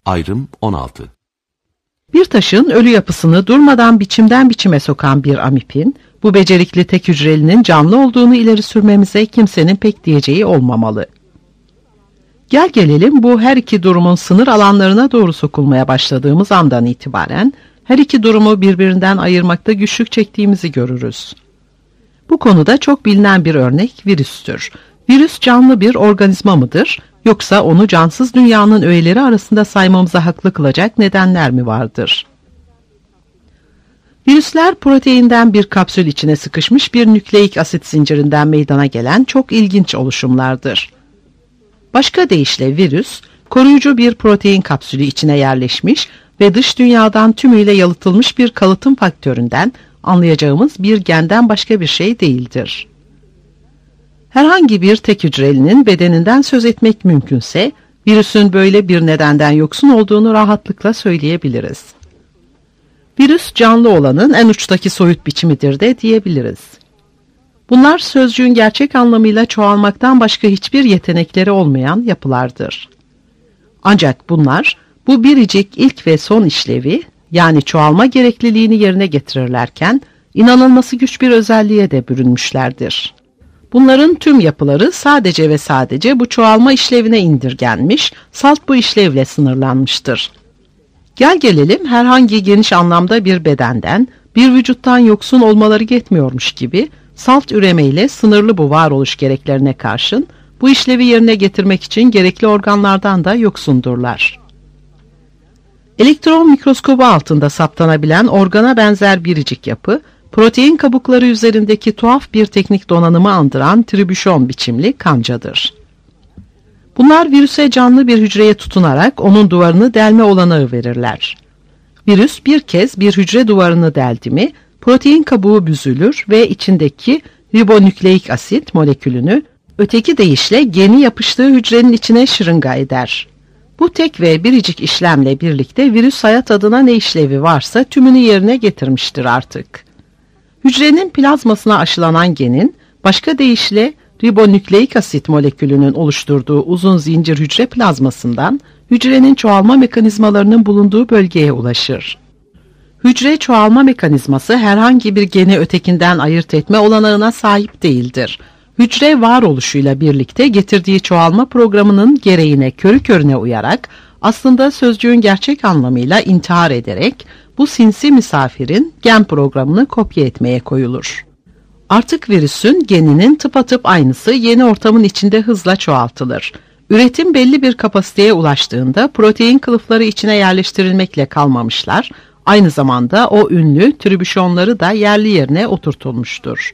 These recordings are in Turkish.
Ayrım 16. Bir taşın ölü yapısını durmadan biçimden biçime sokan bir amipin, bu becerikli tek hücrelinin canlı olduğunu ileri sürmemize kimsenin pek diyeceği olmamalı. Gel gelelim bu her iki durumun sınır alanlarına doğru sokulmaya başladığımız andan itibaren, her iki durumu birbirinden ayırmakta güçlük çektiğimizi görürüz. Bu konuda çok bilinen bir örnek virüstür. Virüs canlı bir organizma mıdır, yoksa onu cansız dünyanın öğeleri arasında saymamıza haklı kılacak nedenler mi vardır? Virüsler proteinden bir kapsül içine sıkışmış bir nükleik asit zincirinden meydana gelen çok ilginç oluşumlardır. Başka deyişle virüs, koruyucu bir protein kapsülü içine yerleşmiş ve dış dünyadan tümüyle yalıtılmış bir kalıtım faktöründen anlayacağımız bir genden başka bir şey değildir. Herhangi bir tek hücrelinin bedeninden söz etmek mümkünse, virüsün böyle bir nedenden yoksun olduğunu rahatlıkla söyleyebiliriz. Virüs canlı olanın en uçtaki soyut biçimidir de diyebiliriz. Bunlar sözcüğün gerçek anlamıyla çoğalmaktan başka hiçbir yetenekleri olmayan yapılardır. Ancak bunlar bu biricik ilk ve son işlevi, yani çoğalma gerekliliğini yerine getirirlerken inanılması güç bir özelliğe de bürünmüşlerdir. Bunların tüm yapıları sadece ve sadece bu çoğalma işlevine indirgenmiş, salt bu işlevle sınırlanmıştır. Gel gelelim herhangi geniş anlamda bir bedenden, bir vücuttan yoksun olmaları yetmiyormuş gibi, salt üremeyle sınırlı bu varoluş gereklerine karşın, bu işlevi yerine getirmek için gerekli organlardan da yoksundurlar. Elektron mikroskobu altında saptanabilen organa benzer biricik yapı, protein kabukları üzerindeki tuhaf bir teknik donanımı andıran tribüşon biçimli kancadır. Bunlar virüse canlı bir hücreye tutunarak onun duvarını delme olanağı verirler. Virüs bir kez bir hücre duvarını deldi mi, protein kabuğu büzülür ve içindeki ribonükleik asit molekülünü, öteki deyişle geni yapıştığı hücrenin içine şırınga eder. Bu tek ve biricik işlemle birlikte virüs hayat adına ne işlevi varsa tümünü yerine getirmiştir artık. Hücrenin plazmasına aşılanan genin, başka deyişle ribonükleik asit molekülünün oluşturduğu uzun zincir hücre plazmasından hücrenin çoğalma mekanizmalarının bulunduğu bölgeye ulaşır. Hücre çoğalma mekanizması herhangi bir geni ötekinden ayırt etme olanağına sahip değildir. Hücre varoluşuyla birlikte getirdiği çoğalma programının gereğine körü körüne uyarak, aslında sözcüğün gerçek anlamıyla intihar ederek, bu sinsi misafirin gen programını kopya etmeye koyulur. Artık virüsün geninin tıpatıp aynısı yeni ortamın içinde hızla çoğaltılır. Üretim belli bir kapasiteye ulaştığında protein kılıfları içine yerleştirilmekle kalmamışlar, aynı zamanda o ünlü tribüşonları da yerli yerine oturtulmuştur.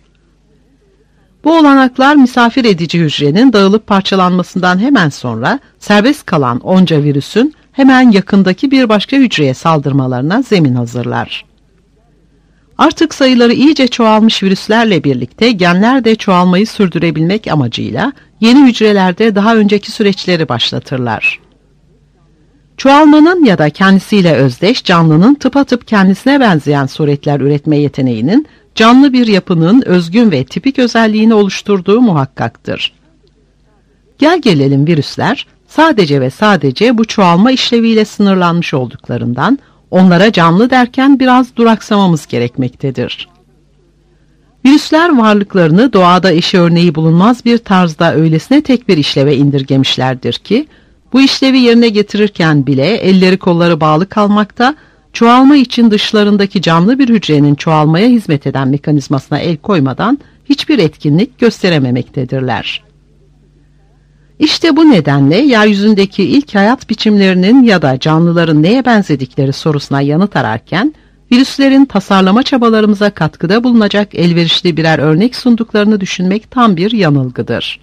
Bu olanaklar misafir edici hücrenin dağılıp parçalanmasından hemen sonra serbest kalan onca virüsün hemen yakındaki bir başka hücreye saldırmalarına zemin hazırlar. Artık sayıları iyice çoğalmış virüslerle birlikte genler de çoğalmayı sürdürebilmek amacıyla yeni hücrelerde daha önceki süreçleri başlatırlar. Çoğalmanın ya da kendisiyle özdeş canlının tıpatıp kendisine benzeyen suretler üretme yeteneğinin canlı bir yapının özgün ve tipik özelliğini oluşturduğu muhakkaktır. Gel gelelim virüsler sadece ve sadece bu çoğalma işleviyle sınırlanmış olduklarından onlara canlı derken biraz duraksamamız gerekmektedir. Virüsler varlıklarını doğada eşi örneği bulunmaz bir tarzda öylesine tek bir işleve indirgemişlerdir ki, bu işlevi yerine getirirken bile elleri kolları bağlı kalmakta, çoğalma için dışlarındaki canlı bir hücrenin çoğalmaya hizmet eden mekanizmasına el koymadan hiçbir etkinlik gösterememektedirler. İşte bu nedenle yeryüzündeki ilk hayat biçimlerinin ya da canlıların neye benzedikleri sorusuna yanıt ararken, virüslerin tasarlama çabalarımıza katkıda bulunacak elverişli birer örnek sunduklarını düşünmek tam bir yanılgıdır.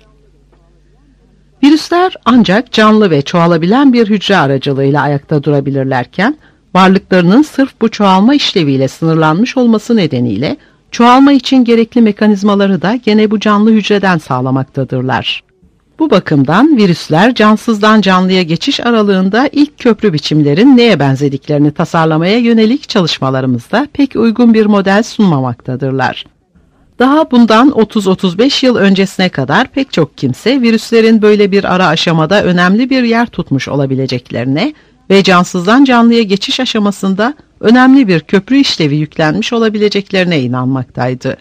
Virüsler ancak canlı ve çoğalabilen bir hücre aracılığıyla ayakta durabilirlerken, varlıklarının sırf bu çoğalma işleviyle sınırlanmış olması nedeniyle, çoğalma için gerekli mekanizmaları da gene bu canlı hücreden sağlamaktadırlar. Bu bakımdan virüsler cansızdan canlıya geçiş aralığında ilk köprü biçimlerin neye benzediklerini tasarlamaya yönelik çalışmalarımızda pek uygun bir model sunmamaktadırlar. Daha bundan 30-35 yıl öncesine kadar pek çok kimse virüslerin böyle bir ara aşamada önemli bir yer tutmuş olabileceklerine ve cansızdan canlıya geçiş aşamasında önemli bir köprü işlevi yüklenmiş olabileceklerine inanmaktaydı.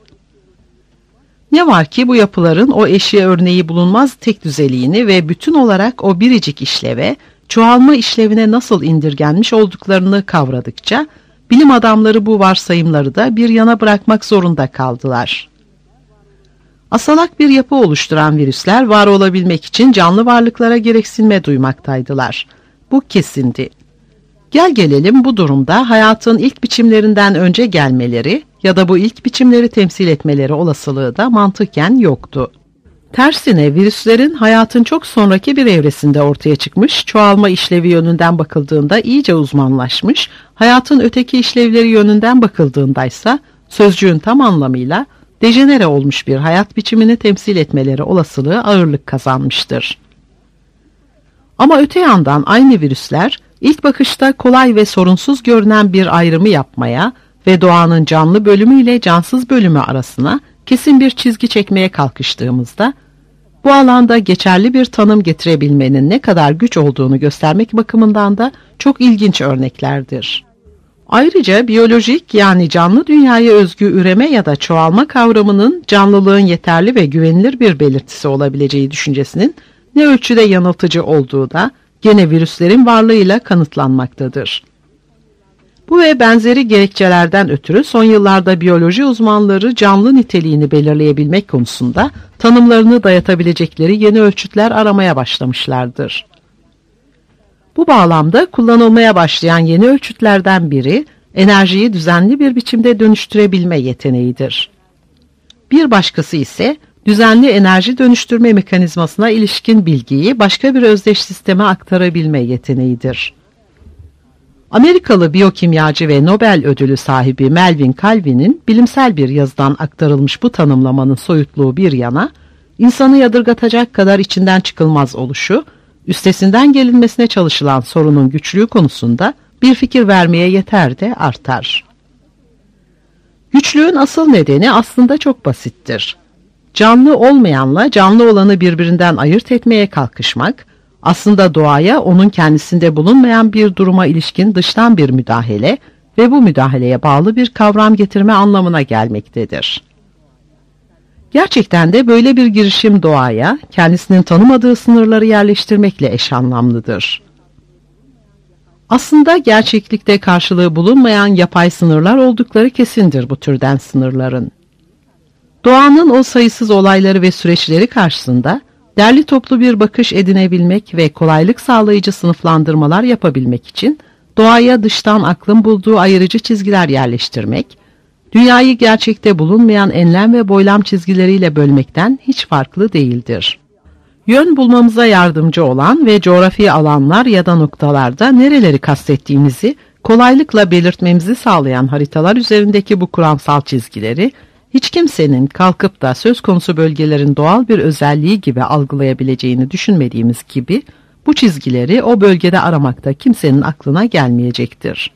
Ne var ki bu yapıların o eşya örneği bulunmaz tek düzeliğini ve bütün olarak o biricik işleve, çoğalma işlevine nasıl indirgenmiş olduklarını kavradıkça, bilim adamları bu varsayımları da bir yana bırakmak zorunda kaldılar. Asalak bir yapı oluşturan virüsler var olabilmek için canlı varlıklara gereksinme duymaktaydılar. Bu kesindi. Gel gelelim bu durumda hayatın ilk biçimlerinden önce gelmeleri ya da bu ilk biçimleri temsil etmeleri olasılığı da mantıken yoktu. Tersine virüslerin hayatın çok sonraki bir evresinde ortaya çıkmış, çoğalma işlevi yönünden bakıldığında iyice uzmanlaşmış, hayatın öteki işlevleri yönünden bakıldığındaysa sözcüğün tam anlamıyla dejenere olmuş bir hayat biçimini temsil etmeleri olasılığı ağırlık kazanmıştır. Ama öte yandan aynı virüsler ilk bakışta kolay ve sorunsuz görünen bir ayrımı yapmaya ve doğanın canlı bölümü ile cansız bölümü arasına kesin bir çizgi çekmeye kalkıştığımızda, bu alanda geçerli bir tanım getirebilmenin ne kadar güç olduğunu göstermek bakımından da çok ilginç örneklerdir. Ayrıca biyolojik yani canlı dünyaya özgü üreme ya da çoğalma kavramının canlılığın yeterli ve güvenilir bir belirtisi olabileceği düşüncesinin ne ölçüde yanıltıcı olduğu da gene virüslerin varlığıyla kanıtlanmaktadır. Bu ve benzeri gerekçelerden ötürü son yıllarda biyoloji uzmanları canlı niteliğini belirleyebilmek konusunda tanımlarını dayatabilecekleri yeni ölçütler aramaya başlamışlardır. Bu bağlamda kullanılmaya başlayan yeni ölçütlerden biri enerjiyi düzenli bir biçimde dönüştürebilme yeteneğidir. Bir başkası ise düzenli enerji dönüştürme mekanizmasına ilişkin bilgiyi başka bir özdeş sisteme aktarabilme yeteneğidir. Amerikalı biyokimyacı ve Nobel ödülü sahibi Melvin Calvin'in bilimsel bir yazıdan aktarılmış bu tanımlamanın soyutluğu bir yana, insanı yadırgatacak kadar içinden çıkılmaz oluşu, üstesinden gelinmesine çalışılan sorunun güçlüğü konusunda bir fikir vermeye yeter de artar. Güçlüğün asıl nedeni aslında çok basittir. Canlı olmayanla canlı olanı birbirinden ayırt etmeye kalkışmak, aslında doğaya onun kendisinde bulunmayan bir duruma ilişkin dıştan bir müdahale ve bu müdahaleye bağlı bir kavram getirme anlamına gelmektedir. Gerçekten de böyle bir girişim doğaya, kendisinin tanımadığı sınırları yerleştirmekle eş anlamlıdır. Aslında gerçeklikte karşılığı bulunmayan yapay sınırlar oldukları kesindir bu türden sınırların. Doğanın o sayısız olayları ve süreçleri karşısında derli toplu bir bakış edinebilmek ve kolaylık sağlayıcı sınıflandırmalar yapabilmek için doğaya dıştan aklın bulduğu ayırıcı çizgiler yerleştirmek, dünyayı gerçekte bulunmayan enlem ve boylam çizgileriyle bölmekten hiç farklı değildir. Yön bulmamıza yardımcı olan ve coğrafi alanlar ya da noktalarda nereleri kastettiğimizi kolaylıkla belirtmemizi sağlayan haritalar üzerindeki bu kuramsal çizgileri, hiç kimsenin kalkıp da söz konusu bölgelerin doğal bir özelliği gibi algılayabileceğini düşünmediğimiz gibi, bu çizgileri o bölgede aramakta kimsenin aklına gelmeyecektir.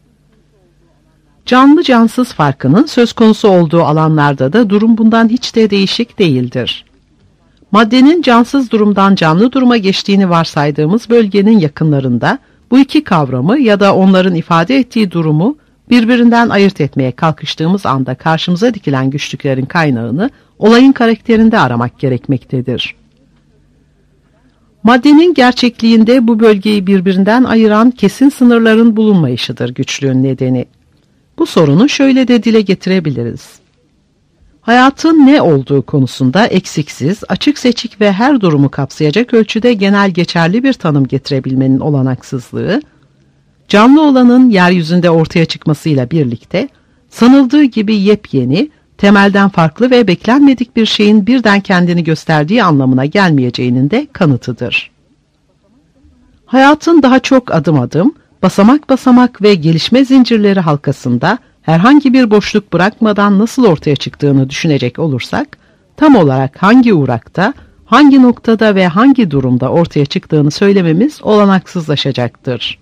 Canlı cansız farkının söz konusu olduğu alanlarda da durum bundan hiç de değişik değildir. Maddenin cansız durumdan canlı duruma geçtiğini varsaydığımız bölgenin yakınlarında bu iki kavramı ya da onların ifade ettiği durumu birbirinden ayırt etmeye kalkıştığımız anda karşımıza dikilen güçlüklerin kaynağını olayın karakterinde aramak gerekmektedir. Maddenin gerçekliğinde bu bölgeyi birbirinden ayıran kesin sınırların bulunmayışıdır güçlüğün nedeni. Bu sorunu şöyle de dile getirebiliriz. Hayatın ne olduğu konusunda eksiksiz, açık seçik ve her durumu kapsayacak ölçüde genel geçerli bir tanım getirebilmenin olanaksızlığı, canlı olanın yeryüzünde ortaya çıkmasıyla birlikte, sanıldığı gibi yepyeni, temelden farklı ve beklenmedik bir şeyin birden kendini gösterdiği anlamına gelmeyeceğinin de kanıtıdır. Hayatın daha çok adım adım, basamak basamak ve gelişme zincirleri halkasında herhangi bir boşluk bırakmadan nasıl ortaya çıktığını düşünecek olursak, tam olarak hangi uğrakta, hangi noktada ve hangi durumda ortaya çıktığını söylememiz olanaksızlaşacaktır.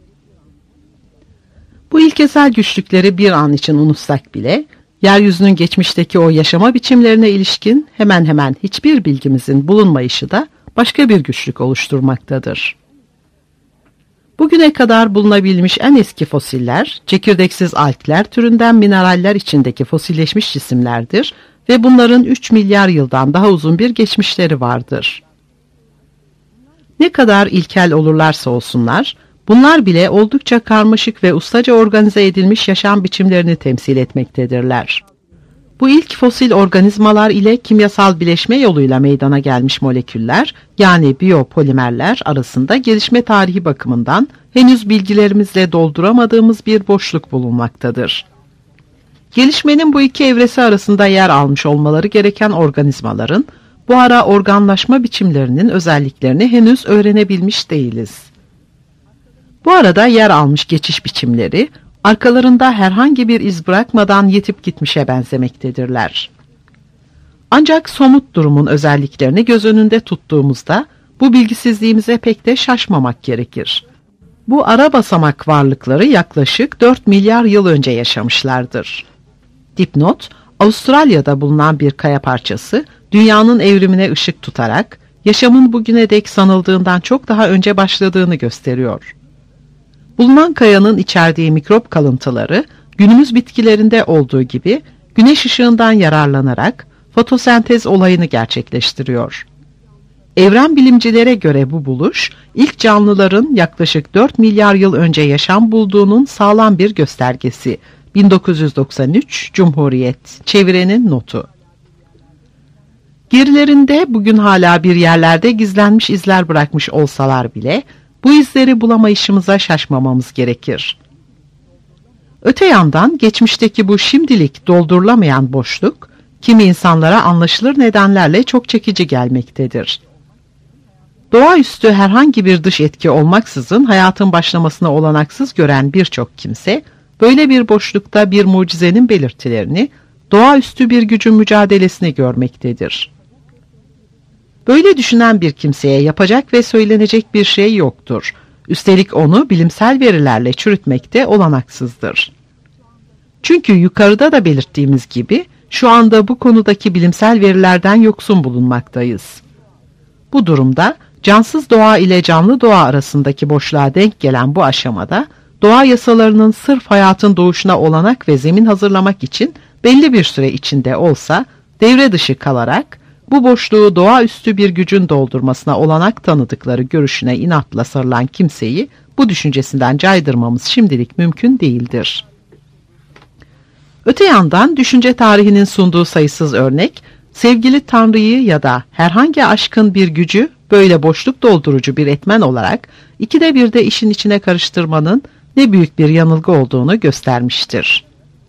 Bu ilkesel güçlükleri bir an için unutsak bile, yeryüzünün geçmişteki o yaşama biçimlerine ilişkin hemen hemen hiçbir bilgimizin bulunmayışı da başka bir güçlük oluşturmaktadır. Bugüne kadar bulunabilmiş en eski fosiller, çekirdeksiz algler türünden mineraller içindeki fosilleşmiş cisimlerdir ve bunların 3 milyar yıldan daha uzun bir geçmişleri vardır. Ne kadar ilkel olurlarsa olsunlar, bunlar bile oldukça karmaşık ve ustaca organize edilmiş yaşam biçimlerini temsil etmektedirler. Bu ilk fosil organizmalar ile kimyasal bileşme yoluyla meydana gelmiş moleküller, yani biyopolimerler arasında gelişme tarihi bakımından henüz bilgilerimizle dolduramadığımız bir boşluk bulunmaktadır. Gelişmenin bu iki evresi arasında yer almış olmaları gereken organizmaların, bu ara organlaşma biçimlerinin özelliklerini henüz öğrenebilmiş değiliz. Bu arada yer almış geçiş biçimleri, arkalarında herhangi bir iz bırakmadan yetip gitmişe benzemektedirler. Ancak somut durumun özelliklerini göz önünde tuttuğumuzda, bu bilgisizliğimize pek de şaşmamak gerekir. Bu ara basamak varlıkları yaklaşık 4 milyar yıl önce yaşamışlardır. Dipnot, Avustralya'da bulunan bir kaya parçası, dünyanın evrimine ışık tutarak, yaşamın bugüne dek sanıldığından çok daha önce başladığını gösteriyor. Bulunan kayanın içerdiği mikrop kalıntıları, günümüz bitkilerinde olduğu gibi, güneş ışığından yararlanarak fotosentez olayını gerçekleştiriyor. Evren bilimcilere göre bu buluş, ilk canlıların yaklaşık 4 milyar yıl önce yaşam bulduğunun sağlam bir göstergesi. 1993 Cumhuriyet, çevirenin notu. Gerilerinde bugün hala bir yerlerde gizlenmiş izler bırakmış olsalar bile, bu izleri bulamayışımıza şaşmamamız gerekir. Öte yandan geçmişteki bu şimdilik doldurulamayan boşluk, kimi insanlara anlaşılır nedenlerle çok çekici gelmektedir. Doğaüstü herhangi bir dış etki olmaksızın hayatın başlamasına olanaksız gören birçok kimse, böyle bir boşlukta bir mucizenin belirtilerini, doğaüstü bir gücün mücadelesini görmektedir. Böyle düşünen bir kimseye yapacak ve söylenecek bir şey yoktur. Üstelik onu bilimsel verilerle çürütmekte olanaksızdır. Çünkü yukarıda da belirttiğimiz gibi, şu anda bu konudaki bilimsel verilerden yoksun bulunmaktayız. Bu durumda, cansız doğa ile canlı doğa arasındaki boşluğa denk gelen bu aşamada, doğa yasalarının sırf hayatın doğuşuna olanak ve zemin hazırlamak için belli bir süre içinde olsa, devre dışı kalarak, bu boşluğu doğaüstü bir gücün doldurmasına olanak tanıdıkları görüşüne inatla sarılan kimseyi, bu düşüncesinden caydırmamız şimdilik mümkün değildir. Öte yandan düşünce tarihinin sunduğu sayısız örnek, sevgili Tanrı'yı ya da herhangi aşkın bir gücü böyle boşluk doldurucu bir etmen olarak ikide bir de işin içine karıştırmanın ne büyük bir yanılgı olduğunu göstermiştir.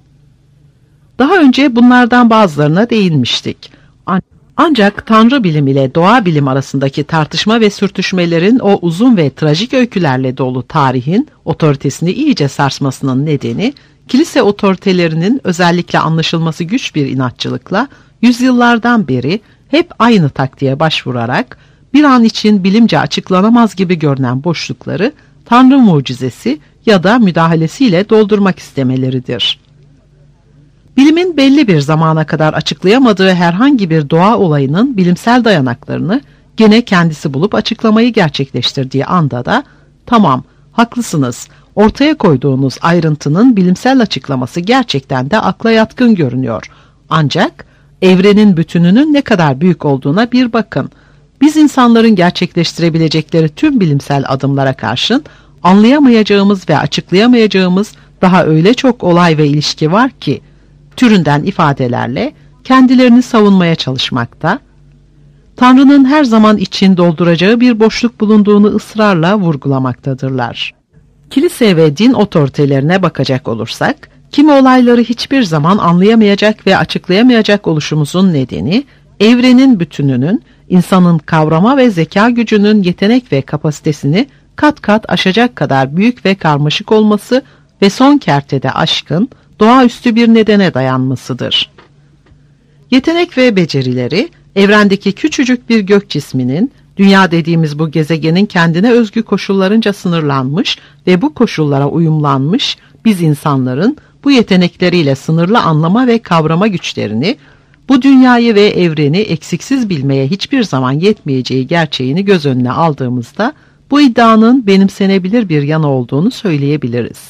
Daha önce bunlardan bazılarına değinmiştik. Ancak Tanrı bilim ile doğa bilim arasındaki tartışma ve sürtüşmelerin o uzun ve trajik öykülerle dolu tarihin otoritesini iyice sarsmasının nedeni, kilise otoritelerinin özellikle anlaşılması güç bir inatçılıkla yüzyıllardan beri hep aynı taktiğe başvurarak bir an için bilimce açıklanamaz gibi görünen boşlukları Tanrı mucizesi ya da müdahalesiyle doldurmak istemeleridir. Bilimin belli bir zamana kadar açıklayamadığı herhangi bir doğa olayının bilimsel dayanaklarını gene kendisi bulup açıklamayı gerçekleştirdiği anda da tamam, haklısınız, ortaya koyduğunuz ayrıntının bilimsel açıklaması gerçekten de akla yatkın görünüyor. Ancak evrenin bütününün ne kadar büyük olduğuna bir bakın. Biz insanların gerçekleştirebilecekleri tüm bilimsel adımlara karşın anlayamayacağımız ve açıklayamayacağımız daha öyle çok olay ve ilişki var ki, türünden ifadelerle kendilerini savunmaya çalışmakta, Tanrı'nın her zaman için dolduracağı bir boşluk bulunduğunu ısrarla vurgulamaktadırlar. Kilise ve din otoritelerine bakacak olursak, kimi olayları hiçbir zaman anlayamayacak ve açıklayamayacak oluşumuzun nedeni, evrenin bütününün, insanın kavrama ve zeka gücünün yetenek ve kapasitesini kat kat aşacak kadar büyük ve karmaşık olması ve son kertede aşkın, doğaüstü bir nedene dayanmasıdır. Yetenek ve becerileri, evrendeki küçücük bir gök cisminin, dünya dediğimiz bu gezegenin kendine özgü koşullarınca sınırlanmış ve bu koşullara uyumlanmış biz insanların bu yetenekleriyle sınırlı anlama ve kavrama güçlerini, bu dünyayı ve evreni eksiksiz bilmeye hiçbir zaman yetmeyeceği gerçeğini göz önüne aldığımızda Bu iddianın benimsenebilir bir yanı olduğunu söyleyebiliriz.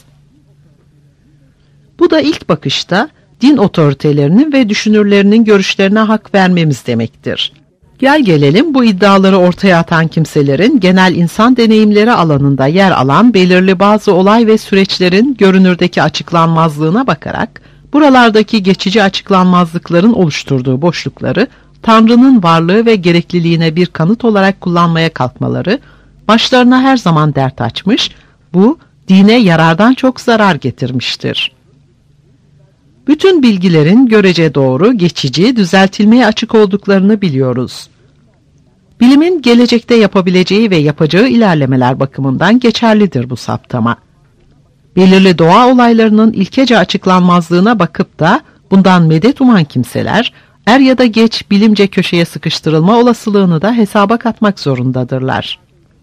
Bu da ilk bakışta din otoritelerinin ve düşünürlerinin görüşlerine hak vermemiz demektir. Gel gelelim bu iddiaları ortaya atan kimselerin genel insan deneyimleri alanında yer alan belirli bazı olay ve süreçlerin görünürdeki açıklanmazlığına bakarak, buralardaki geçici açıklanmazlıkların oluşturduğu boşlukları, Tanrı'nın varlığı ve gerekliliğine bir kanıt olarak kullanmaya kalkmaları, başlarına her zaman dert açmış, bu dine yarardan çok zarar getirmiştir. Bütün bilgilerin görece doğru, geçici, düzeltilmeye açık olduklarını biliyoruz. Bilimin gelecekte yapabileceği ve yapacağı ilerlemeler bakımından geçerlidir bu saptama. Belirli doğa olaylarının ilkece açıklanmazlığına bakıp da bundan medet uman kimseler, er ya da geç bilimce köşeye sıkıştırılma olasılığını da hesaba katmak zorundadırlar.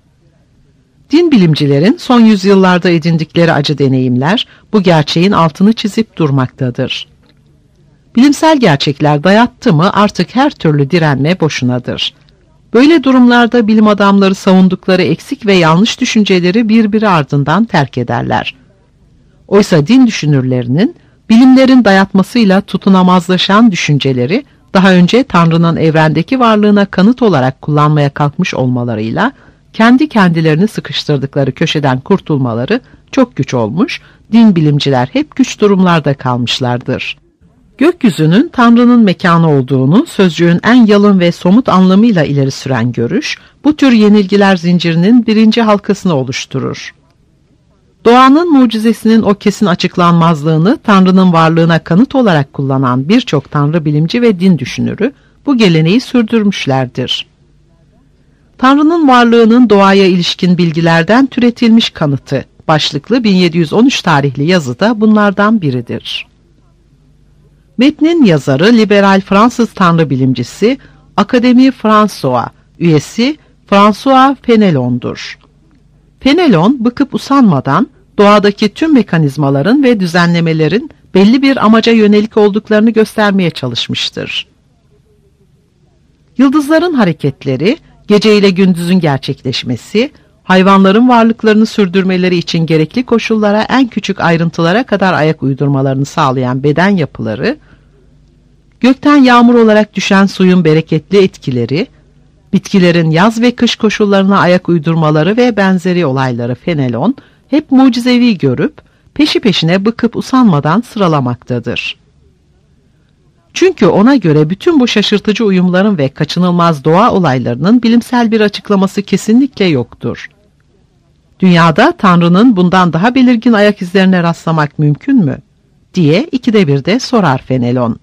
Din bilimcilerin son yüzyıllarda edindikleri acı deneyimler bu gerçeğin altını çizip durmaktadır. Bilimsel gerçekler dayattı mı artık her türlü direnme boşunadır. Böyle durumlarda bilim adamları savundukları eksik ve yanlış düşünceleri birbiri ardından terk ederler. Oysa din düşünürlerinin bilimlerin dayatmasıyla tutunamazlaşan düşünceleri daha önce Tanrı'nın evrendeki varlığına kanıt olarak kullanmaya kalkmış olmalarıyla kendi kendilerini sıkıştırdıkları köşeden kurtulmaları çok güç olmuş, din bilimciler hep güç durumlarda kalmışlardır. Gökyüzünün Tanrı'nın mekanı olduğunu sözcüğün en yalın ve somut anlamıyla ileri süren görüş, bu tür yenilgiler zincirinin birinci halkasını oluşturur. Doğanın mucizesinin o kesin açıklanmazlığını Tanrı'nın varlığına kanıt olarak kullanan birçok Tanrı bilimci ve din düşünürü bu geleneği sürdürmüşlerdir. Tanrı'nın varlığının doğaya ilişkin bilgilerden türetilmiş kanıtı başlıklı 1713 tarihli yazıda bunlardan biridir. Metnin yazarı liberal Fransız Tanrı bilimcisi Akademi François üyesi François Fenelon'dur. Fenelon bıkıp usanmadan doğadaki tüm mekanizmaların ve düzenlemelerin belli bir amaca yönelik olduklarını göstermeye çalışmıştır. Yıldızların hareketleri, gece ile gündüzün gerçekleşmesi, hayvanların varlıklarını sürdürmeleri için gerekli koşullara en küçük ayrıntılara kadar ayak uydurmalarını sağlayan beden yapıları, gökten yağmur olarak düşen suyun bereketli etkileri, bitkilerin yaz ve kış koşullarına ayak uydurmaları ve benzeri olayları Fenelon hep mucizevi görüp peşi peşine bıkıp usanmadan sıralamaktadır. Çünkü ona göre bütün bu şaşırtıcı uyumların ve kaçınılmaz doğa olaylarının bilimsel bir açıklaması kesinlikle yoktur. Dünyada Tanrı'nın bundan daha belirgin ayak izlerine rastlamak mümkün mü? diye ikide bir de sorar Fenelon.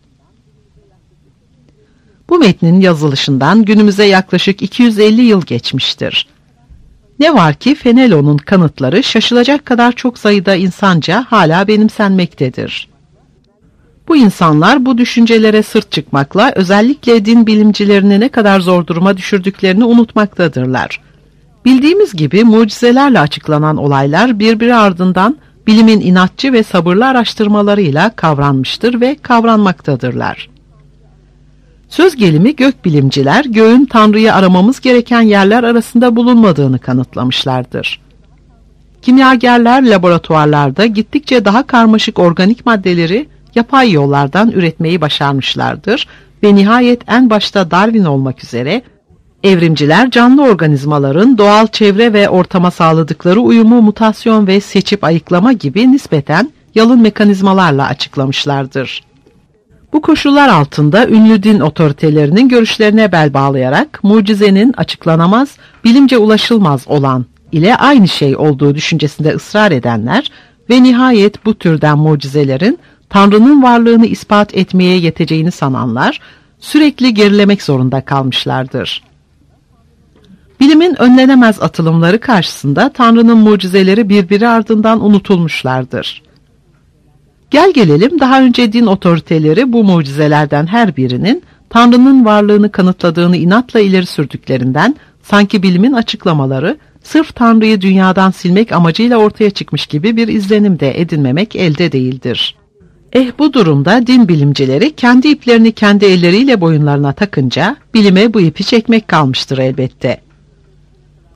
Bu metnin yazılışından günümüze yaklaşık 250 yıl geçmiştir. Ne var ki Fenelon'un kanıtları şaşılacak kadar çok sayıda insanca hala benimsenmektedir. Bu insanlar bu düşüncelere sırt çıkmakla özellikle din bilimcilerini ne kadar zor duruma düşürdüklerini unutmaktadırlar. Bildiğimiz gibi mucizelerle açıklanan olaylar birbiri ardından bilimin inatçı ve sabırlı araştırmalarıyla kavranmıştır ve kavranmaktadırlar. Söz gelimi gökbilimciler göğün Tanrı'yı aramamız gereken yerler arasında bulunmadığını kanıtlamışlardır. Kimyagerler laboratuvarlarda gittikçe daha karmaşık organik maddeleri yapay yollardan üretmeyi başarmışlardır ve nihayet en başta Darwin olmak üzere evrimciler canlı organizmaların doğal çevre ve ortama sağladıkları uyumu mutasyon ve seçip ayıklama gibi nispeten yalın mekanizmalarla açıklamışlardır. Bu koşullar altında ünlü din otoritelerinin görüşlerine bel bağlayarak mucizenin açıklanamaz, bilimce ulaşılmaz olan ile aynı şey olduğu düşüncesinde ısrar edenler ve nihayet bu türden mucizelerin Tanrı'nın varlığını ispat etmeye yeteceğini sananlar sürekli gerilemek zorunda kalmışlardır. Bilimin önlenemez atılımları karşısında Tanrı'nın mucizeleri birbiri ardından unutulmuşlardır. Gel gelelim daha önce din otoriteleri bu mucizelerden her birinin Tanrı'nın varlığını kanıtladığını inatla ileri sürdüklerinden sanki bilimin açıklamaları sırf Tanrı'yı dünyadan silmek amacıyla ortaya çıkmış gibi bir izlenim de edinmemek elde değildir. Bu durumda din bilimcileri kendi iplerini kendi elleriyle boyunlarına takınca bilime bu ipi çekmek kalmıştır elbette.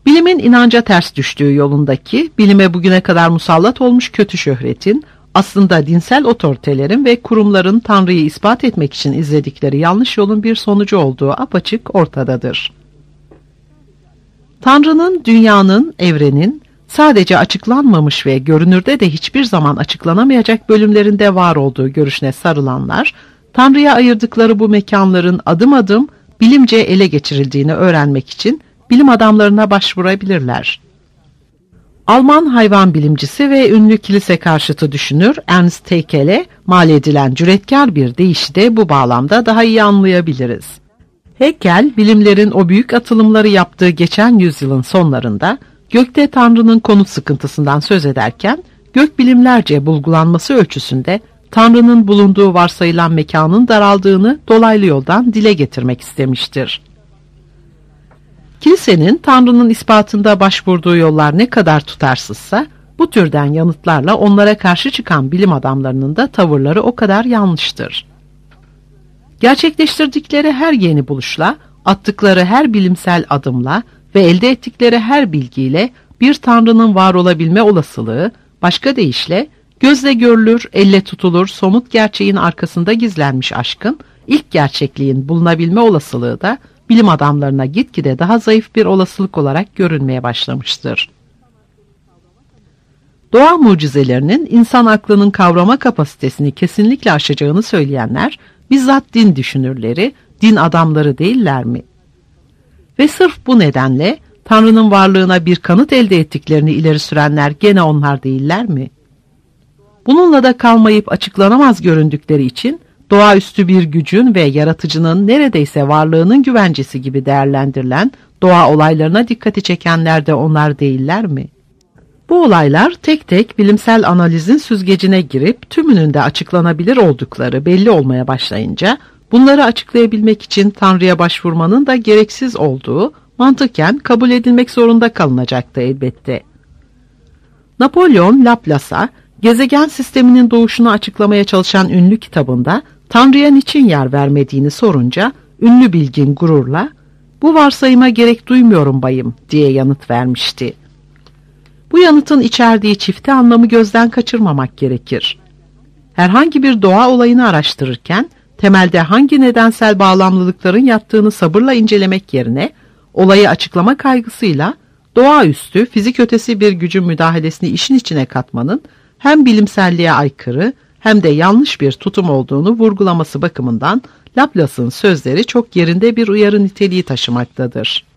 Bilimin inanca ters düştüğü yolundaki, bilime bugüne kadar musallat olmuş kötü şöhretin, aslında dinsel otoritelerin ve kurumların Tanrı'yı ispat etmek için izledikleri yanlış yolun bir sonucu olduğu apaçık ortadadır. Tanrı'nın, dünyanın, evrenin sadece açıklanmamış ve görünürde de hiçbir zaman açıklanamayacak bölümlerinde var olduğu görüşüne sarılanlar, Tanrı'ya ayırdıkları bu mekanların adım adım bilimce ele geçirildiğini öğrenmek için bilim adamlarına başvurabilirler. Alman hayvan bilimcisi ve ünlü kilise karşıtı düşünür Ernst Haeckel'e mal edilen cüretkar bir deyişi de bu bağlamda daha iyi anlayabiliriz. Haeckel, bilimlerin o büyük atılımları yaptığı geçen yüzyılın sonlarında gökte Tanrı'nın konut sıkıntısından söz ederken, gökbilimlerce bulgulanması ölçüsünde Tanrı'nın bulunduğu varsayılan mekanın daraldığını dolaylı yoldan dile getirmek istemiştir. Kilisenin Tanrı'nın ispatında başvurduğu yollar ne kadar tutarsızsa, bu türden yanıtlarla onlara karşı çıkan bilim adamlarının da tavırları o kadar yanlıştır. Gerçekleştirdikleri her yeni buluşla, attıkları her bilimsel adımla ve elde ettikleri her bilgiyle bir Tanrı'nın var olabilme olasılığı, başka deyişle gözle görülür, elle tutulur, somut gerçeğin arkasında gizlenmiş aşkın, ilk gerçekliğin bulunabilme olasılığı da bilim adamlarına gitgide daha zayıf bir olasılık olarak görünmeye başlamıştır. Doğa mucizelerinin insan aklının kavrama kapasitesini kesinlikle aşacağını söyleyenler, bizzat din düşünürleri, din adamları değiller mi? Ve sırf bu nedenle Tanrı'nın varlığına bir kanıt elde ettiklerini ileri sürenler gene onlar değiller mi? Bununla da kalmayıp açıklanamaz göründükleri için doğaüstü bir gücün ve yaratıcının neredeyse varlığının güvencesi gibi değerlendirilen doğa olaylarına dikkati çekenler de onlar değiller mi? Bu olaylar tek tek bilimsel analizin süzgecine girip tümünün de açıklanabilir oldukları belli olmaya başlayınca bunları açıklayabilmek için Tanrı'ya başvurmanın da gereksiz olduğu mantıken kabul edilmek zorunda kalınacaktı elbette. Napolyon Laplace'a gezegen sisteminin doğuşunu açıklamaya çalışan ünlü kitabında Tanrı'ya niçin yer vermediğini sorunca ünlü bilgin gururla "Bu varsayıma gerek duymuyorum bayım" diye yanıt vermişti. Bu yanıtın içerdiği çifte anlamı gözden kaçırmamak gerekir. Herhangi bir doğa olayını araştırırken temelde hangi nedensel bağlamlılıkların yattığını sabırla incelemek yerine olayı açıklama kaygısıyla doğaüstü, fizik ötesi bir gücün müdahalesini işin içine katmanın hem bilimselliğe aykırı hem de yanlış bir tutum olduğunu vurgulaması bakımından Laplace'ın sözleri çok yerinde bir uyarı niteliği taşımaktadır.